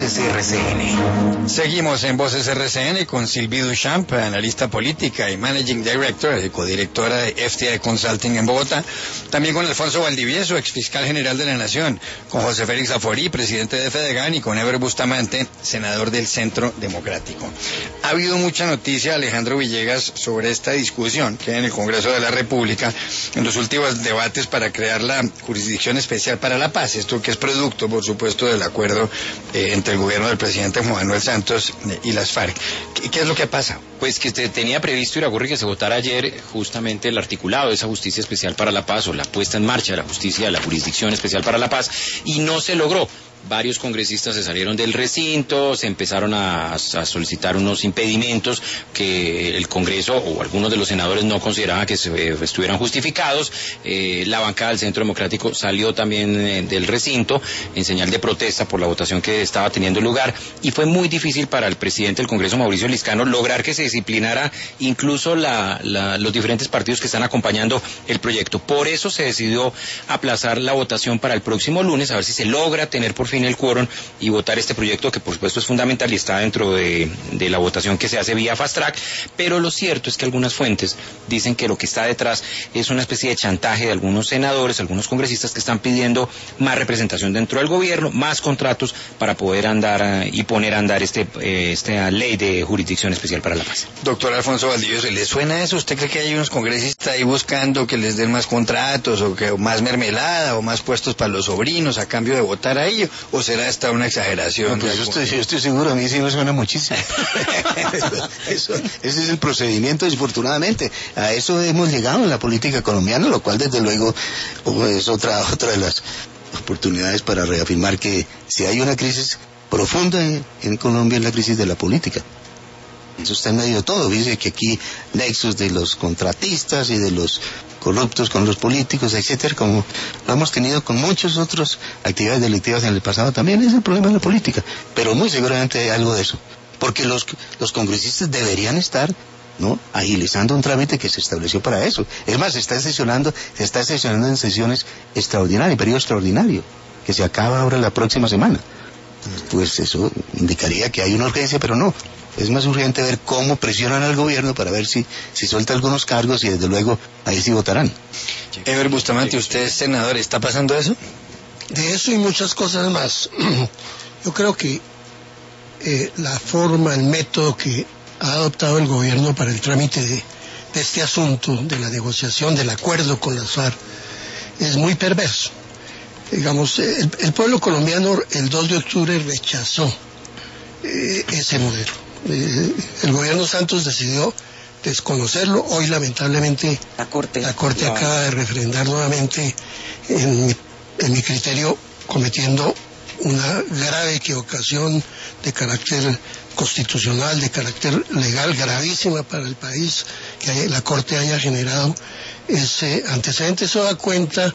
Voces RCN. Seguimos en Voces RCN con Sylvie Duchamp, analista política y Managing Director, codirectora de FTI Consulting en Bogotá. También con Alfonso Valdivieso, exfiscal general de la Nación, con José Félix Aforí, presidente de Fedegan, y con Ever Bustamante, senador del Centro Democrático. Ha habido mucha noticia, Alejandro Villegas, sobre esta discusión que hay en el Congreso de la República en los últimos debates para crear la Jurisdicción Especial para la Paz. Esto que es producto, por supuesto, del acuerdo entre el gobierno del presidente Juan Manuel Santos y las FARC. ¿Qué es lo que pasa? Pues que tenía previsto, Iragorri, que se votara ayer justamente el articulado de esa Justicia Especial para la Paz, o la puesta en marcha de la justicia de la Jurisdicción Especial para la Paz, y no se logró. Varios congresistas se salieron del recinto, se empezaron a solicitar unos impedimentos que el Congreso o algunos de los senadores no consideraban que estuvieran justificados. La bancada del Centro Democrático salió también del recinto en señal de protesta por la votación que estaba teniendo lugar, y fue muy difícil para el presidente del Congreso, Mauricio Liscano, lograr que se disciplinara incluso los diferentes partidos que están acompañando el proyecto. Por eso se decidió aplazar la votación para el próximo lunes, a ver si se logra tener por fin el quórum y votar este proyecto, que por supuesto es fundamental y está dentro de la votación que se hace vía fast track. Pero lo cierto es que algunas fuentes dicen que lo que está detrás es una especie de chantaje de algunos senadores, algunos congresistas que están pidiendo más representación dentro del gobierno, más contratos para poder andar y poner a andar esta ley de Jurisdicción Especial para la Paz. Doctor Alfonso Valdivieso, ¿le suena eso? ¿Usted cree que hay unos congresistas ahí buscando que les den más contratos o más mermelada o más puestos para los sobrinos a cambio de votar a ellos? ¿O será esta una exageración? No, pues yo estoy seguro, a mí sí me suena muchísimo. Ese es el procedimiento, desafortunadamente. A eso hemos llegado en la política colombiana, lo cual desde luego es otra de las oportunidades para reafirmar que si hay una crisis profunda en Colombia, es la crisis de la política. Eso está en medio de todo. Dice que aquí nexos de los contratistas y de los corruptos con los políticos, etcétera, como lo hemos tenido con muchas otras actividades delictivas en el pasado. También es el problema de la política, pero muy seguramente hay algo de eso, porque los congresistas deberían estar, ¿no?, agilizando un trámite que se estableció para eso. Es más, se está sesionando en sesiones extraordinarias, periodo extraordinario, que se acaba ahora la próxima semana. Pues eso indicaría que hay una urgencia, pero no. Es más urgente ver cómo presionan al gobierno para ver si suelta algunos cargos, y desde luego ahí sí votarán. Ever Bustamante, usted es senador, ¿está pasando eso? De eso y muchas cosas más. Yo creo que la forma, el método que ha adoptado el gobierno para el trámite de este asunto, de la negociación, del acuerdo con las FARC, es muy perverso. Digamos, el pueblo colombiano el 2 de octubre rechazó ese modelo. El gobierno Santos decidió desconocerlo. Hoy lamentablemente la Corte acaba de refrendar nuevamente, en mi criterio, cometiendo una grave equivocación de carácter constitucional, de carácter legal, gravísima para el país, que la Corte haya generado ese antecedente. Eso da cuenta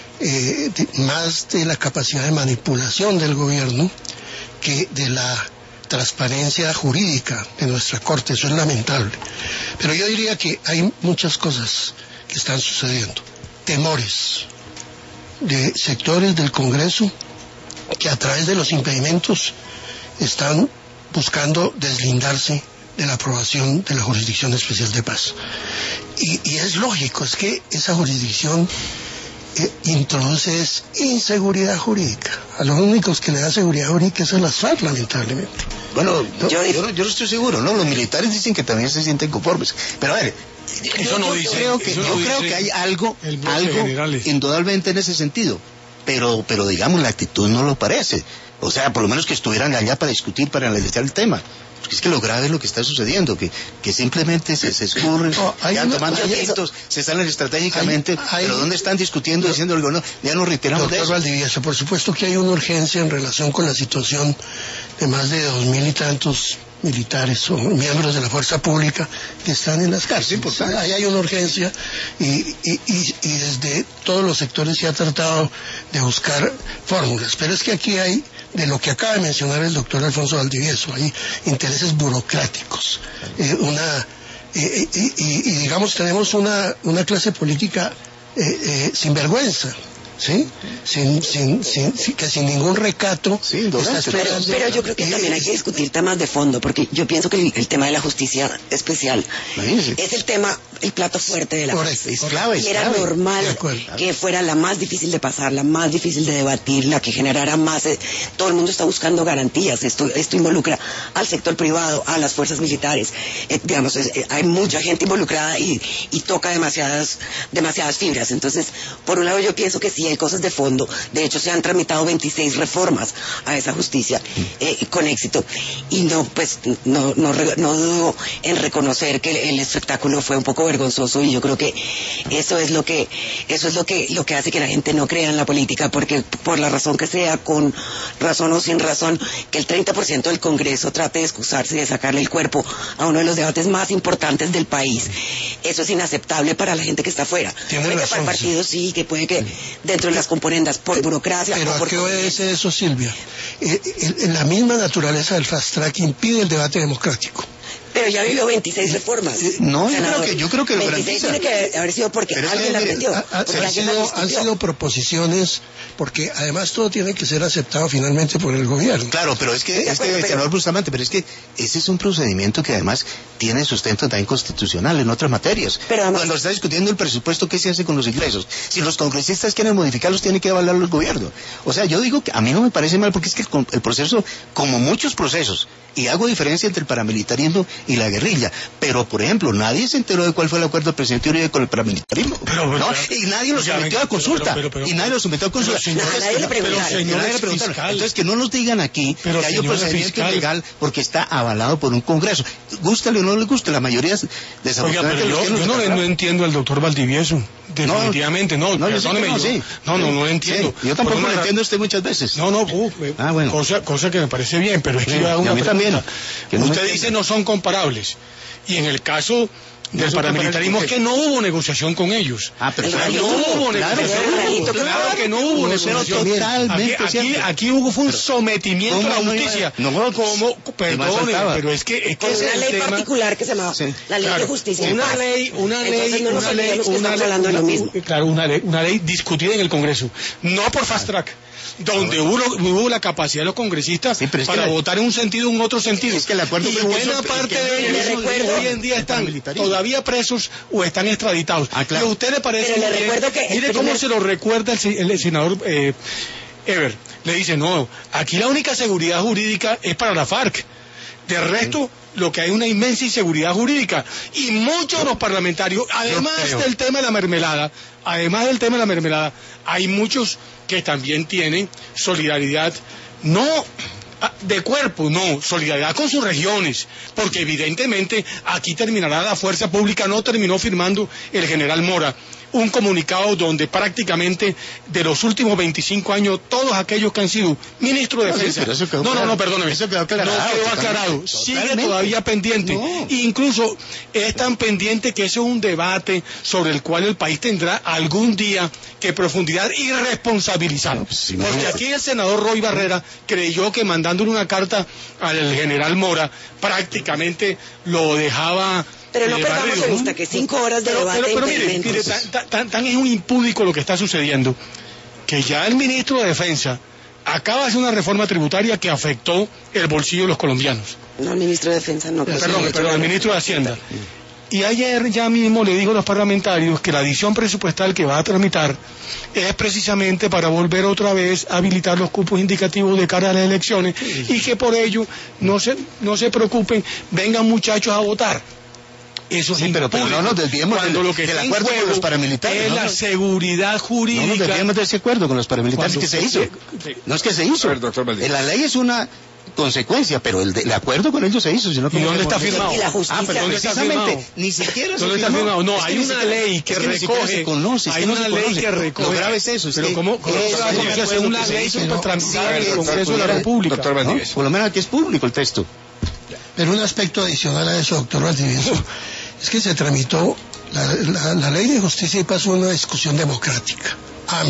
más de la capacidad de manipulación del gobierno que de la transparencia jurídica de nuestra Corte. Eso es lamentable. Pero yo diría que hay muchas cosas que están sucediendo. Temores de sectores del Congreso que a través de los impedimentos están buscando deslindarse de la aprobación de la Jurisdicción Especial de Paz. Y es lógico, es que esa jurisdicción introduce inseguridad jurídica. A los únicos que le da seguridad jurídica es a las FARC, lamentablemente. Bueno, yo no estoy seguro, ¿no? Los militares dicen que también se sienten conformes. Pero a ver, yo creo que hay algo indudablemente en ese sentido. Pero digamos, la actitud no lo parece. O sea, por lo menos que estuvieran allá para discutir, para analizar el tema. Porque es que lo grave es lo que está sucediendo, que simplemente se escurren, ya tomando efectos, se salen estratégicamente, pero ¿dónde están discutiendo, diciendo algo? No, ya nos reiteramos de eso. Doctor Valdivieso, por supuesto que hay una urgencia en relación con la situación de más de 2.000 y tantos militares o miembros de la fuerza pública que están en las cárceles. Sí, ahí hay una urgencia y desde todos los sectores se ha tratado de buscar fórmulas, pero es que aquí hay, de lo que acaba de mencionar el doctor Alfonso Valdivieso, hay intereses burocráticos, digamos tenemos una clase política sin vergüenza, ¿sí? Que sin ningún recato está esperando. Pero yo creo que también hay que discutir temas de fondo, porque yo pienso que el tema de la justicia especial es el tema, el plato fuerte de la justicia. Y era normal que fuera la más difícil de pasar, la más difícil de debatir, la que generara más... todo el mundo está buscando garantías. Esto involucra al sector privado, a las fuerzas militares. Digamos, hay mucha gente involucrada y toca demasiadas fibras. Entonces, por un lado yo pienso que sí hay cosas de fondo. De hecho, se han tramitado 26 reformas a esa justicia con éxito. Y no dudo en reconocer que el espectáculo fue un poco vergonzoso, y yo creo que eso es lo que hace que la gente no crea en la política, porque por la razón que sea, con razón o sin razón, que el 30% del Congreso trate de excusarse y de sacarle el cuerpo a uno de los debates más importantes del país. Eso es inaceptable para la gente que está afuera. Puede que para el partido sí, que puede que dentro de las componendas, por burocracia... Pero ¿a qué obedece eso, Silvia? La misma naturaleza del fast track impide el debate democrático. Pero ya vivió 26 reformas. No, yo creo que lo 26 tiene que haber sido porque alguien la metió. Han sido proposiciones, porque además todo tiene que ser aceptado finalmente por el gobierno. Claro, pero es que, senador Bustamante, pero es que ese es un procedimiento que además tiene sustento también constitucional en otras materias. Pero además, cuando está discutiendo el presupuesto, ¿qué se hace con los ingresos? Si los congresistas quieren modificarlos, tiene que avalarlo el gobierno. O sea, yo digo que a mí no me parece mal, porque es que el proceso, como muchos procesos, y hago diferencia entre el paramilitarismo y la guerrilla, pero por ejemplo nadie se enteró de cuál fue el acuerdo del presidente Uribe con el paramilitarismo, y nadie lo sometió a consulta, nadie le preguntaron. Entonces que no nos digan aquí que hay un procedimiento ilegal porque está avalado por un Congreso, gústale o no le guste, la mayoría desafortunadamente. Yo no entiendo al doctor Valdivieso, definitivamente no lo entiendo. Sí, yo tampoco lo entiendo usted muchas veces. Bueno. cosa que me parece bien, pero es que yo hago una pregunta. Usted dice no son comparables, y en el caso del paramilitarismo es que no hubo negociación con ellos. Pero no hubo negociación. Claro que no hubo negociación. Aquí fue un sometimiento a la justicia. Pero es que es una ley particular que se llama la ley de justicia. Una ley discutida en el Congreso, no por fast track, donde hubo la capacidad de los congresistas para votar en un sentido o en otro sentido. Es que el acuerdo y buena parte de ellos hoy en día están todavía presos o están extraditados. ¿Y a usted le parece? Mire cómo se lo recuerda el senador Ever. Le dice, no, aquí la única seguridad jurídica es para la FARC. De resto, lo que hay una inmensa inseguridad jurídica. Y muchos de los parlamentarios, además del tema de la mermelada, hay muchos que también tienen solidaridad, no de cuerpo, no, solidaridad con sus regiones, porque evidentemente aquí terminará la fuerza pública, no terminó firmando el general Mora un comunicado donde prácticamente de los últimos 25 años todos aquellos que han sido ministros de defensa, perdóneme, eso quedó aclarado, sigue todavía pendiente, incluso es tan pendiente que eso es un debate sobre el cual el país tendrá algún día que profundizar y responsabilizar, porque aquí el senador Roy Barrera creyó que mandándole una carta al general Mora prácticamente lo dejaba. Pero no perdamos de vista que 5 horas de debate. Pero mire, tan es un impúdico lo que está sucediendo, que ya el ministro de Defensa acaba de hacer una reforma tributaria que afectó el bolsillo de los colombianos. No, el ministro de Defensa no. Perdón, el ministro de Hacienda. Y ayer ya mismo le digo a los parlamentarios que la adición presupuestal que va a tramitar es precisamente para volver otra vez a habilitar los cupos indicativos de cara a las elecciones, y que por ello no se preocupen, vengan muchachos a votar. Eso pero no nos desviemos del acuerdo con los paramilitares. Es la seguridad jurídica. No nos desviemos de ese acuerdo con los paramilitares que se hizo. No es que se hizo. La ley es una consecuencia, pero el acuerdo con ellos se hizo. ¿Y dónde está firmado? Precisamente, ni siquiera ¿dónde está firmado? No, hay una ley que recoge. Hay una ley que recoge. Lo grave es eso. Pero ¿cómo se hace una ley tramitada en el Congreso de la República? Por lo menos aquí es público el texto. Pero un aspecto adicional a eso, doctor Valdivieso, es que se tramitó la ley de justicia y pasó una discusión democrática, amplia,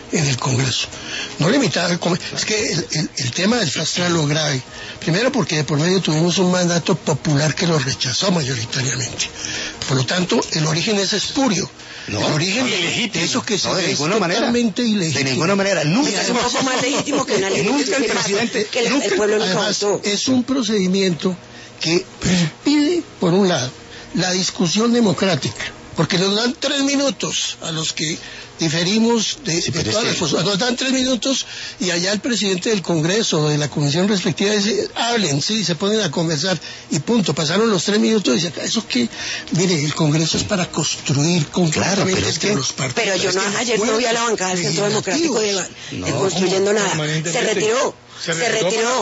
en el Congreso. No limitado al Congreso. Es que el tema del fast track lo grave. Primero porque de por medio tuvimos un mandato popular que lo rechazó mayoritariamente. Por lo tanto, el origen es espurio. No, el origen de eso que se ve es totalmente ilegítimo. De ninguna manera. Nunca es un poco más legítimo que una ley. Nunca el presidente... Que el pueblo lo votó. Es un procedimiento que impide, por un lado, la discusión democrática. Porque nos dan 3 minutos a los que diferimos de todas las cosas. Nos dan 3 minutos y allá el presidente del Congreso o de la comisión respectiva dice, hablen, sí, se ponen a conversar y punto. Pasaron los 3 minutos y dice, ¿eso qué? Mire, el Congreso es para construir concretamente entre los partidos. Pero yo ayer no vi a la bancada del Centro Democrático construyendo nada. Se retiró. Se retiró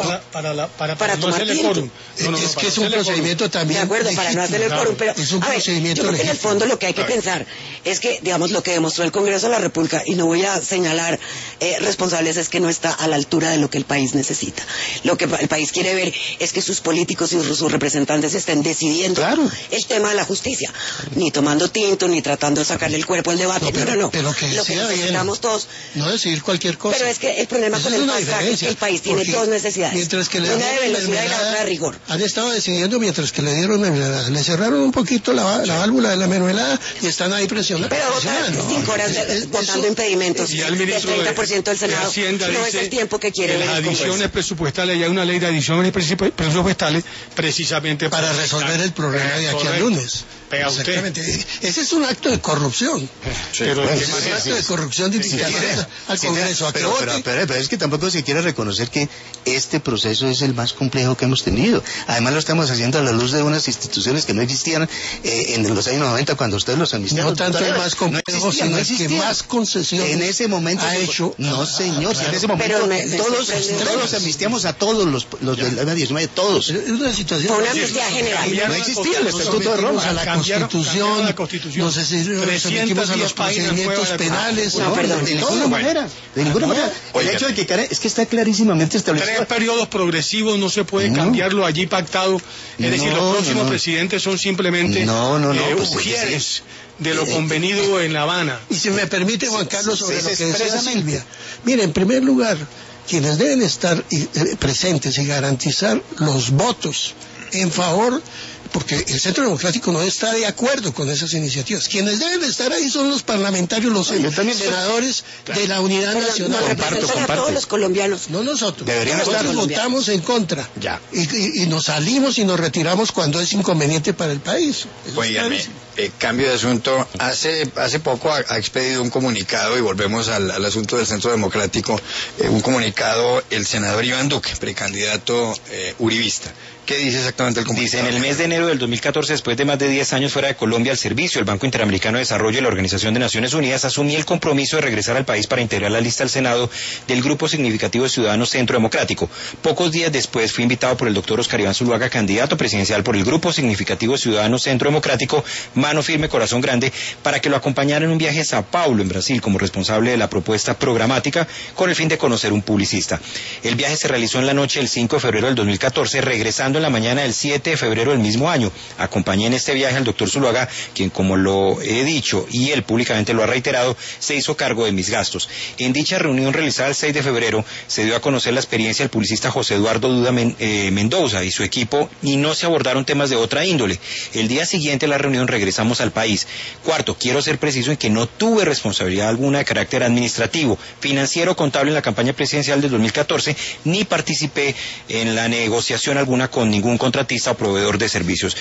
para tomar tinto. Es que es un procedimiento también. De acuerdo, para no hacer el quórum, pero es un procedimiento yo creo que en el fondo lo que hay que pensar es que, digamos, lo que demostró el Congreso de la República, y no voy a señalar responsables, es que no está a la altura de lo que el país necesita. Lo que el país quiere ver es que sus políticos y sus representantes estén decidiendo el tema de la justicia, ni tomando tinto, ni tratando de sacarle el cuerpo al debate. Pero que lo que necesitamos todos. No decidir cualquier cosa. Pero es que el problema con el fast track es que el país tiene dos necesidades, mientras que una de velocidad y la otra de rigor. Han estado decidiendo mientras que le dieron mermelada. Le cerraron un poquito la válvula de la mermelada y están ahí presionando. Pero votar 5 horas votando impedimentos y el ministro del 30% del Senado no es el tiempo que quiere ver las adiciones presupuestales. Hay una ley de adiciones presupuestales precisamente para resolver el problema de aquí al lunes. Exactamente. Ese es un acto de corrupción. Pero es un acto de corrupción de al Congreso. Pero es que tampoco se quiere reconocer que este proceso es el más complejo que hemos tenido. Además lo estamos haciendo a la luz de unas instituciones que no existían en los años 90 cuando ustedes los amnistiaron. No tanto el más complejo, sino el que más concesiones en ese momento ha hecho. No, señor, si en ese momento todos amnistiamos a todos los de la 19, todos. Es una situación. Fue una amnistía general. No existía el Estatuto de Roma. A la Constitución, nos sometimos a los procedimientos penales. No, perdón. De ninguna manera. El hecho de que es que está clarísimamente establecido. 3 periodos progresivos no se puede cambiarlo allí pactado. Es decir, los próximos presidentes son simplemente ujieres de lo convenido en La Habana. Y si me permite, Juan Carlos, sobre lo que decía Silvia. Mire, en primer lugar, quienes deben estar presentes y garantizar los votos en favor, porque el Centro Democrático no está de acuerdo con esas iniciativas. Quienes deben estar ahí son los parlamentarios, los senadores de la Unidad Nacional. Comparto. A todos los colombianos. No nosotros. Nosotros votamos en contra. Ya. Y nos salimos y nos retiramos cuando es inconveniente para el país. Óigame, cambio de asunto. Hace poco ha expedido un comunicado, y volvemos al asunto del Centro Democrático, un comunicado el senador Iván Duque, precandidato uribista. ¿Qué dice exactamente el comunicado? Dice, en el mes de enero del 2014, después de más de 10 años fuera de Colombia al servicio, el Banco Interamericano de Desarrollo y la Organización de Naciones Unidas asumí el compromiso de regresar al país para integrar la lista al Senado del Grupo Significativo de Ciudadanos Centro Democrático. Pocos días después fui invitado por el doctor Oscar Iván Zuluaga, candidato presidencial por el Grupo Significativo de Ciudadanos Centro Democrático, mano firme, corazón grande, para que lo acompañara en un viaje a Sao Paulo, en Brasil, como responsable de la propuesta programática, con el fin de conocer un publicista. El viaje se realizó en la noche del 5 de febrero del 2014, regresando en la mañana del 7 de febrero del mismo año. Acompañé en este viaje al doctor Zuluaga, quien, como lo he dicho y él públicamente lo ha reiterado, se hizo cargo de mis gastos. En dicha reunión realizada el 6 de febrero se dio a conocer la experiencia del publicista José Eduardo Duda Mendoza y su equipo, y no se abordaron temas de otra índole. El día siguiente de la reunión regresamos al país. Cuarto, quiero ser preciso en que no tuve responsabilidad alguna de carácter administrativo, financiero, contable en la campaña presidencial del 2014, ni participé en la negociación alguna con ningún contratista o proveedor de servicios.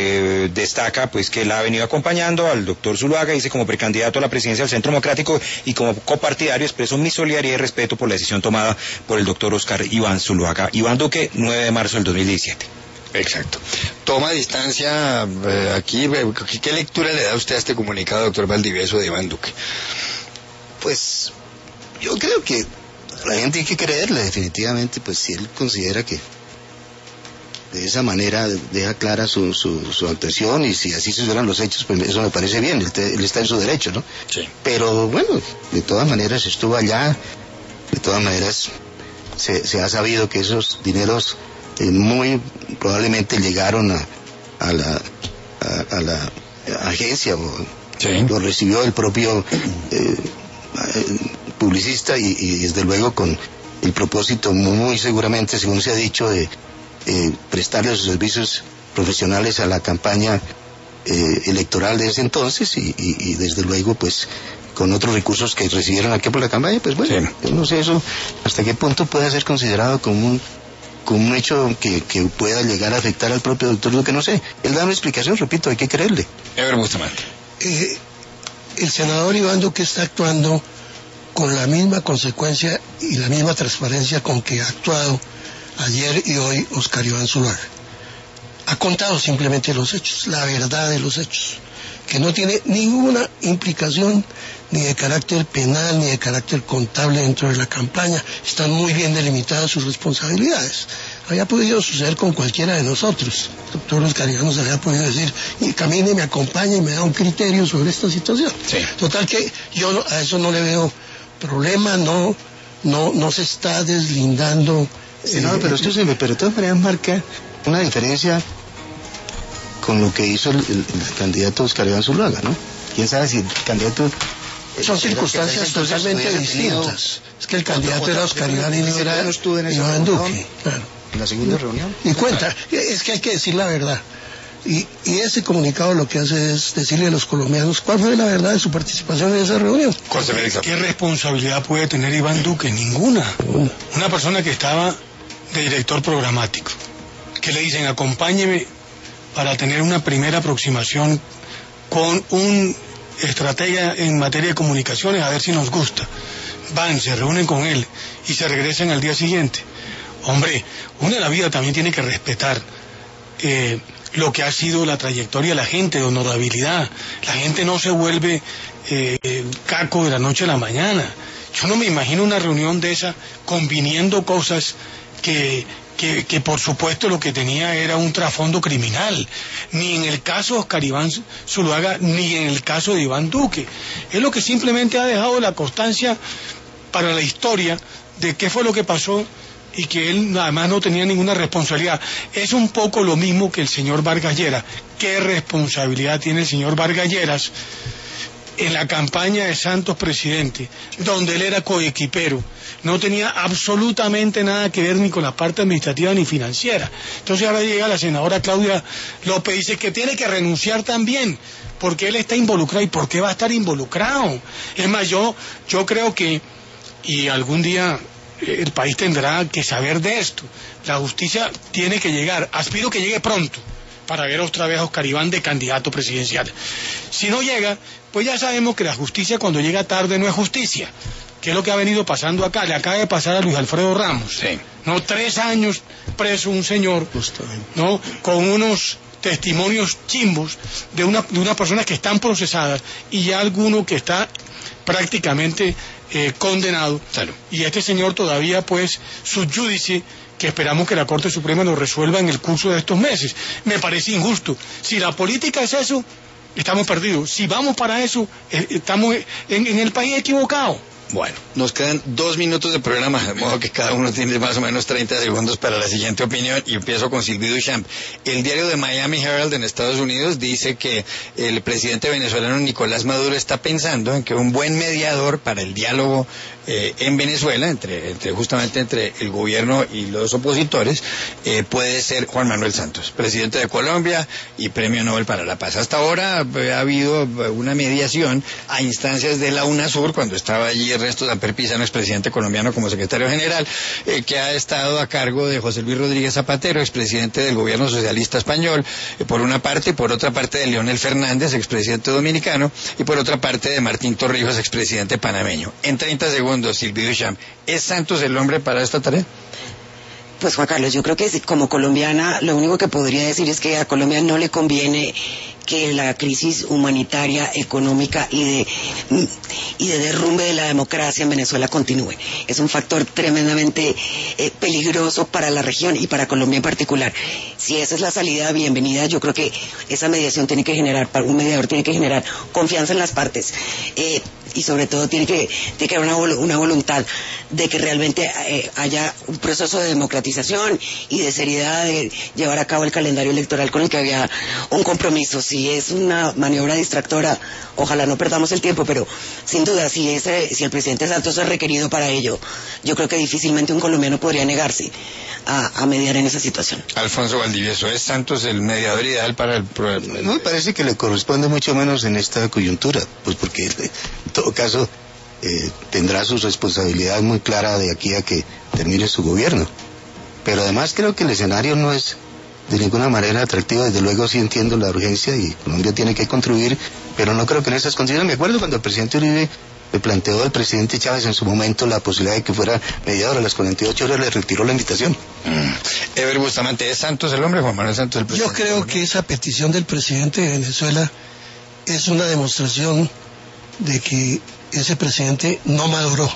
Destaca pues que él ha venido acompañando al doctor Zuluaga, dice, como precandidato a la presidencia del Centro Democrático, y como copartidario expreso mi solidaridad y respeto por la decisión tomada por el doctor Oscar Iván Zuluaga. Iván Duque, 9 de marzo del 2017. Exacto. Toma distancia aquí. ¿Qué lectura le da usted a este comunicado, doctor Valdivieso, de Iván Duque? Pues yo creo que la gente hay que creerle, definitivamente, pues si él considera que de esa manera deja clara su actuación, y si así sucederán los hechos, pues eso me parece bien, él está en su derecho, ¿no? Sí. Pero bueno, de todas maneras estuvo allá, de todas maneras se ha sabido que esos dineros muy probablemente llegaron a la agencia, o lo recibió el propio publicista y desde luego con el propósito muy seguramente, según se ha dicho, de prestarle sus servicios profesionales a la campaña electoral de ese entonces y desde luego pues con otros recursos que recibieron aquí por la campaña, pues bueno, sí. Yo no sé eso hasta qué punto puede ser considerado como un hecho que pueda llegar a afectar al propio doctor, lo que no sé. Él da una explicación, repito, hay que creerle. Ever Bustamante. El senador Iván Duque está actuando con la misma consecuencia y la misma transparencia con que ha actuado ayer y hoy Oscar Iván Zuluaga. Ha contado simplemente los hechos, la verdad de los hechos, que no tiene ninguna implicación ni de carácter penal ni de carácter contable dentro de la campaña. Están muy bien delimitadas sus responsabilidades. Había podido suceder con cualquiera de nosotros. El doctor Oscar Iván nos había podido decir, y camine, me acompaña y me da un criterio sobre esta situación. Sí. Total que yo a eso no le veo problema, no se está deslindando. No, pero esto pero de todas maneras marca una diferencia con lo que hizo el candidato Oscar Iván Zuluaga, ¿no? Quién sabe si el candidato... Son circunstancias totalmente distintas. Es que el candidato era Oscar Iván y no era Iván Duque. Claro. En la segunda reunión. Y cuenta, es que hay que decir la verdad. Y ese comunicado lo que hace es decirle a los colombianos cuál fue la verdad de su participación en esa reunión. ¿Qué responsabilidad puede tener Iván Duque? Ninguna. Una persona que estaba de director programático, que le dicen acompáñeme para tener una primera aproximación con un estratega en materia de comunicaciones, a ver si nos gusta. Van, se reúnen con él y se regresan al día siguiente. Hombre, uno en la vida también tiene que respetar lo que ha sido la trayectoria de la gente, de honorabilidad. La gente no se vuelve caco de la noche a la mañana. Yo no me imagino una reunión de esa conviniendo cosas que por supuesto lo que tenía era un trasfondo criminal, ni en el caso de Oscar Iván Zuluaga, ni en el caso de Iván Duque. Es lo que simplemente ha dejado la constancia para la historia de qué fue lo que pasó y que él además no tenía ninguna responsabilidad. Es un poco lo mismo que el señor Vargas Lleras. ¿Qué responsabilidad tiene el señor Vargas Lleras en la campaña de Santos presidente, donde él era coequipero? No tenía absolutamente nada que ver ni con la parte administrativa ni financiera. Entonces ahora llega la senadora Claudia López y dice que tiene que renunciar también, porque él está involucrado. ¿Y por qué va a estar involucrado? Es más, yo creo que, y algún día el país tendrá que saber de esto, la justicia tiene que llegar, aspiro que llegue pronto, para ver otra vez a Oscar Iván de candidato presidencial. Si no llega, pues ya sabemos que la justicia cuando llega tarde no es justicia, que es lo que ha venido pasando acá. Le acaba de pasar a Luis Alfredo Ramos, sí. ¿No? 3 años preso un señor, ¿no? Con unos testimonios chimbos de una persona que están procesadas y ya alguno que está prácticamente condenado. Claro. Y este señor todavía pues sub judice, que esperamos que la Corte Suprema lo resuelva en el curso de estos meses. Me parece injusto. Si la política es eso, estamos perdidos. Si vamos para eso, estamos en el país equivocado. Bueno, nos quedan 2 minutos de programa, de modo que cada uno tiene más o menos 30 segundos para la siguiente opinión, y empiezo con Sylvie Duchamp. El diario de Miami Herald en Estados Unidos dice que el presidente venezolano Nicolás Maduro está pensando en que un buen mediador para el diálogo en Venezuela, justamente entre el gobierno y los opositores, puede ser Juan Manuel Santos, presidente de Colombia y Premio Nobel para la Paz. Hasta ahora ha habido una mediación a instancias de la UNASUR, cuando estaba allí Ernesto Samper Pizano, expresidente colombiano, como secretario general, que ha estado a cargo de José Luis Rodríguez Zapatero, expresidente del gobierno socialista español, por una parte, y por otra parte de Leonel Fernández, expresidente dominicano, y por otra parte de Martín Torrijos, expresidente panameño. En 30 segundos, Sylvie Duchamp, ¿es Santos el hombre para esta tarea? Pues Juan Carlos, yo creo que como colombiana lo único que podría decir es que a Colombia no le conviene que la crisis humanitaria, económica y de derrumbe de la democracia en Venezuela continúe. Es un factor tremendamente peligroso para la región y para Colombia en particular. Si esa es la salida, bienvenida. Yo creo que esa mediación tiene que generar, un mediador tiene que generar confianza en las partes, y sobre todo tiene que haber una voluntad de que realmente haya un proceso de democratización y de seriedad de llevar a cabo el calendario electoral con el que había un compromiso. Si es una maniobra distractora, ojalá no perdamos el tiempo, pero sin duda, si el presidente Santos es requerido para ello, yo creo que difícilmente un colombiano podría negarse a mediar en esa situación. Alfonso Valdivieso, ¿es Santos el mediador ideal para el problema? No, me parece que le corresponde mucho menos en esta coyuntura, pues porque en todo caso tendrá su responsabilidad muy clara de aquí a que termine su gobierno. Pero además creo que el escenario no es de ninguna manera atractivo. Desde luego sí entiendo la urgencia y Colombia tiene que contribuir, pero no creo que en esas condiciones. Me acuerdo cuando el presidente Uribe le planteó al presidente Chávez en su momento la posibilidad de que fuera mediador, a las 48 horas le retiró la invitación. Ever Bustamante, ¿es Santos el hombre, Juan Manuel Santos el presidente? Yo creo que esa petición del presidente de Venezuela es una demostración de que ese presidente no maduró.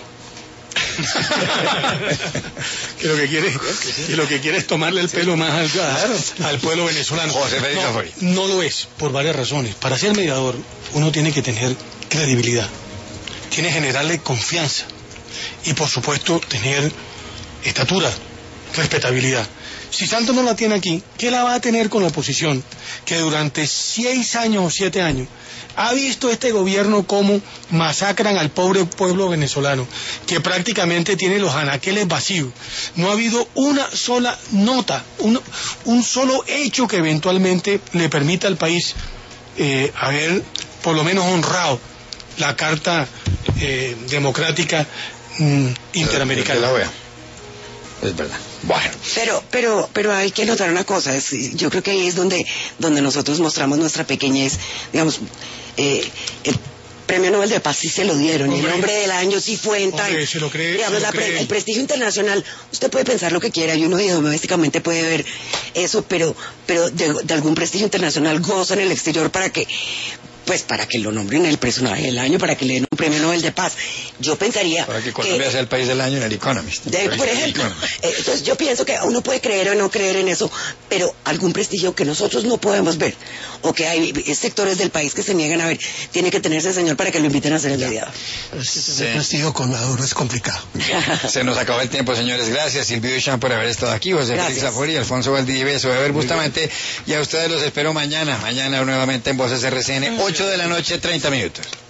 que lo que quiere es tomarle el pelo más al pueblo venezolano. No lo es, por varias razones. Para ser mediador, uno tiene que tener credibilidad, tiene que generarle confianza y, por supuesto, tener estatura, respetabilidad. Si Santos no la tiene aquí, ¿qué la va a tener con la oposición? Que durante 6 años o 7 años ha visto este gobierno cómo masacran al pobre pueblo venezolano, que prácticamente tiene los anaqueles vacíos. No ha habido una sola nota, un solo hecho que eventualmente le permita al país haber por lo menos honrado la Carta Democrática Interamericana. De la OEA. Es verdad. Bueno. Pero hay que notar una cosa, yo creo que ahí es donde nosotros mostramos nuestra pequeñez, digamos, el Premio Nobel de Paz sí se lo dieron, y el hombre del año sí fue en tal, digamos, el prestigio internacional, usted puede pensar lo que quiera y uno domésticamente puede ver eso, pero de algún prestigio internacional goza en el exterior para que lo nombren el personaje del año, para que le den un premio Nobel de Paz. Yo pensaría para que Colombia sea el país del año en el Economist. Por ejemplo. Entonces yo pienso que uno puede creer o no creer en eso, pero algún prestigio que nosotros no podemos ver, o que hay sectores del país que se niegan a ver, tiene que tener ese señor para que lo inviten a ser el mediador. El prestigio con Maduro es complicado. Se nos acabó el tiempo, señores. Gracias, Silvio Duchamp, por haber estado aquí. José Félix Laforia, Alfonso Valdivieso, Ever Bustamante, y a ustedes los espero mañana nuevamente en Voces RCN, 8 de la noche, 30 minutos.